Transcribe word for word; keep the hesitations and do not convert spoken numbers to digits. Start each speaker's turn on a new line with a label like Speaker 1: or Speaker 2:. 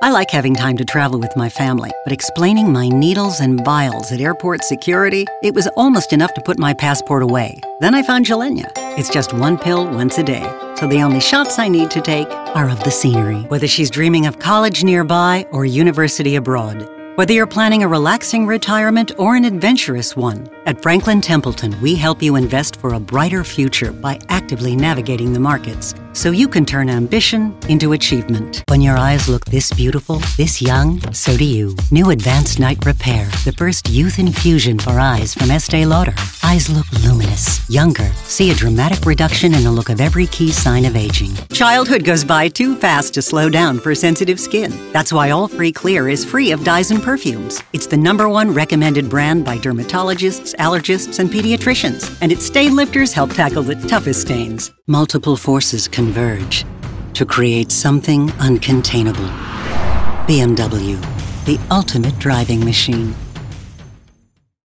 Speaker 1: I like having time to travel with my family, but explaining my needles and vials at airport security, it was almost enough to put my passport away. Then I found Gilenya. It's just one pill once a day, so the only shots I need to take are of the scenery. Whether she's dreaming of college nearby or university abroad, whether you're planning a relaxing retirement or an adventurous one, at Franklin Templeton, we help you invest for a brighter future by actively navigating the markets so you can turn ambition into achievement. When your eyes look this beautiful, this young, so do you. New Advanced Night Repair, the first youth infusion for eyes from Estee Lauder. Eyes look luminous, younger. See a dramatic reduction in the look of every key sign of aging. Childhood goes by too fast to slow down for sensitive skin. That's why All Free Clear is free of dyes and perfumes. It's the number one recommended brand by dermatologists, allergists, and pediatricians, and its stain lifters help tackle the toughest stains. Multiple forces converge to create something uncontainable. B M W, the ultimate driving machine.